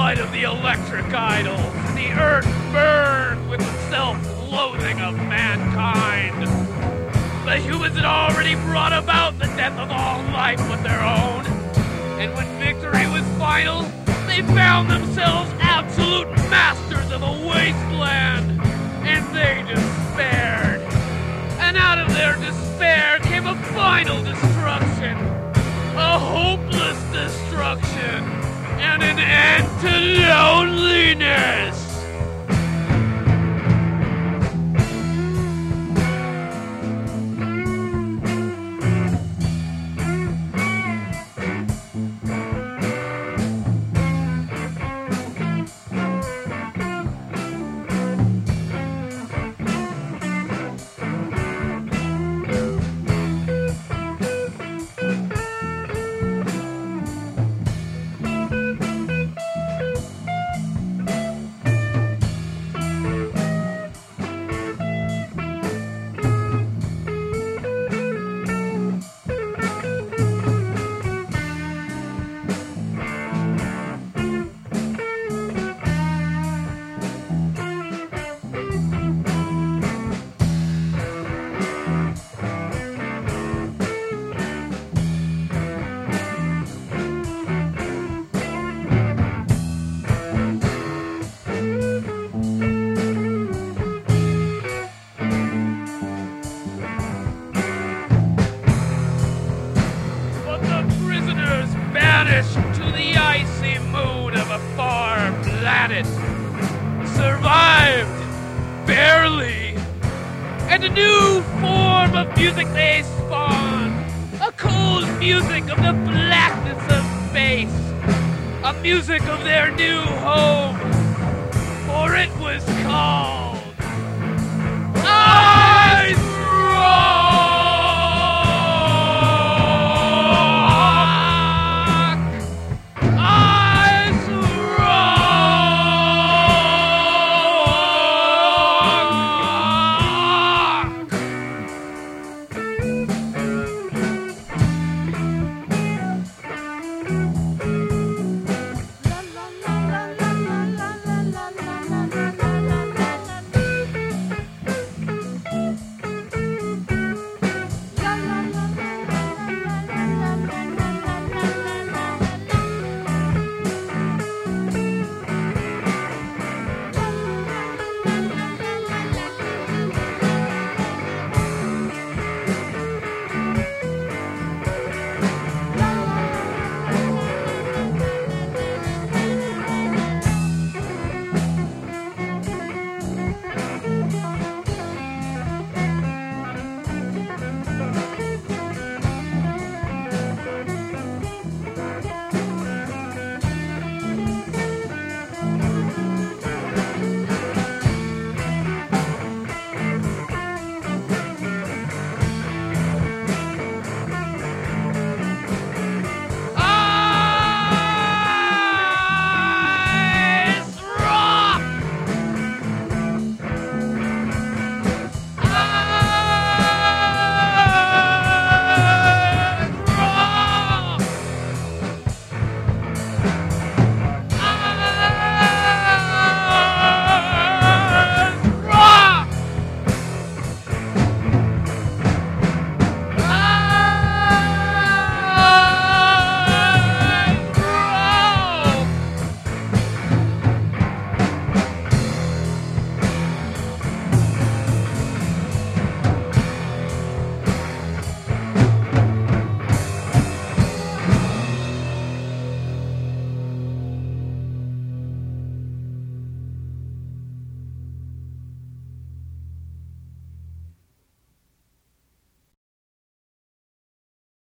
light of the electric idols, and the earth burned with the self-loathing of mankind. The humans had already brought about the death of all life but their own, and when victory was final, they found themselves absolute masters of a wasteland, and they despaired. And out of their despair came a final destruction, a hopeless destruction, and an end to loneliness. To the icy moon of a far planet, survived barely, and a new form of music they spawned, a cold music of the blackness of space, a music of their new home, for it was called